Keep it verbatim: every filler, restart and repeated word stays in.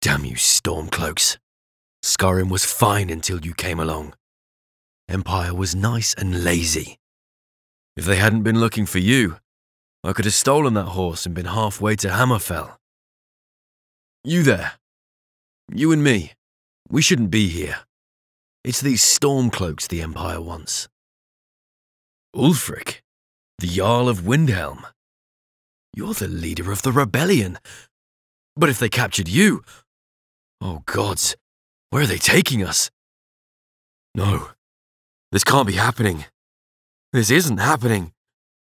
Damn you, Stormcloaks. Skyrim was fine until you came along. Empire was nice and lazy. If they hadn't been looking for you, I could have stolen that horse and been halfway to Hammerfell. You there. You and me. We shouldn't be here. It's these Stormcloaks the Empire wants. Ulfric, the Jarl of Windhelm. You're the leader of the rebellion. But if they captured you... Oh gods, where are they taking us? No, this can't be happening. This isn't happening.